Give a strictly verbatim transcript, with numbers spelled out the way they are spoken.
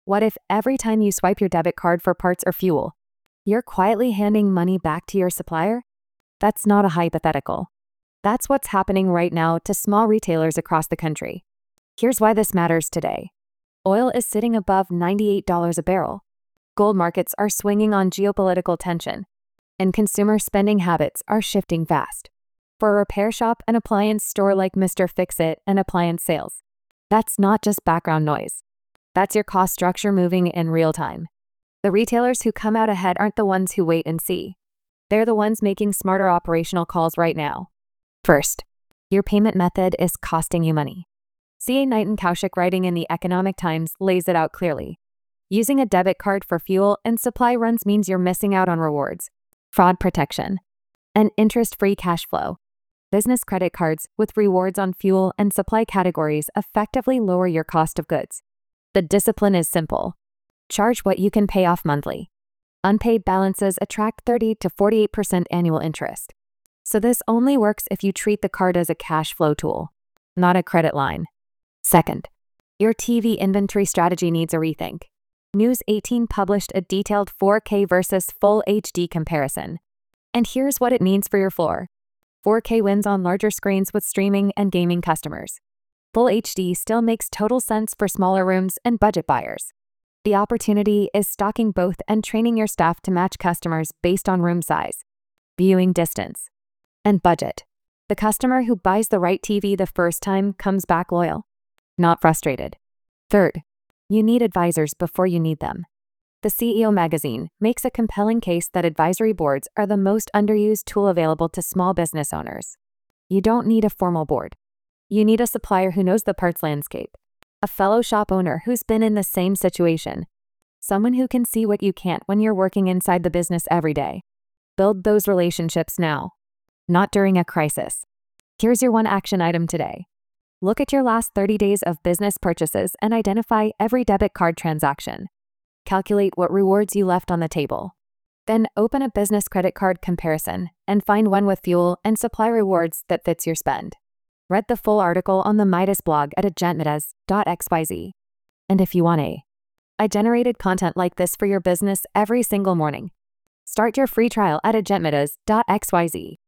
What if every time you swipe your debit card for parts or fuel, you're quietly handing money back to your supplier? That's not a hypothetical. That's what's happening right now to small retailers across the country. Here's why this matters today. Oil is sitting above ninety-eight dollars a barrel. Gold markets are swinging on geopolitical tension, and consumer spending habits are shifting fast. For a repair shop and appliance store like Mister Fix-It and Appliance Sales, that's not just background noise. That's your cost structure moving in real time. The retailers who come out ahead aren't the ones who wait and see. They're the ones making smarter operational calls right now. First, your payment method is costing you money. C A Knighton-Kaushik, writing in the Economic Times, lays it out clearly. Using a debit card for fuel and supply runs means you're missing out on rewards, fraud protection, and interest-free cash flow. Business credit cards with rewards on fuel and supply categories effectively lower your cost of goods. The discipline is simple. Charge what you can pay off monthly. Unpaid balances attract thirty to forty-eight percent annual interest. So this only works if you treat the card as a cash flow tool, not a credit line. Second, your T V inventory strategy needs a rethink. News eighteen published a detailed four K versus Full H D comparison. And here's what it means for your floor. four K wins on larger screens with streaming and gaming customers. Full H D still makes total sense for smaller rooms and budget buyers. The opportunity is stocking both and training your staff to match customers based on room size, viewing distance, and budget. The customer who buys the right T V the first time comes back loyal, not frustrated. Third, you need advisors before you need them. The C E O magazine makes a compelling case that advisory boards are the most underused tool available to small business owners. You don't need a formal board. You need a supplier who knows the parts landscape, a fellow shop owner who's been in the same situation, someone who can see what you can't when you're working inside the business every day. Build those relationships now, not during a crisis. Here's your one action item today. Look at your last thirty days of business purchases and identify every debit card transaction. Calculate what rewards you left on the table. Then open a business credit card comparison and find one with fuel and supply rewards that fits your spend. Read the full article on the Midas blog at agentmidas dot x y z. And if you want a, I generated content like this for your business every single morning. Start your free trial at agentmidas dot x y z.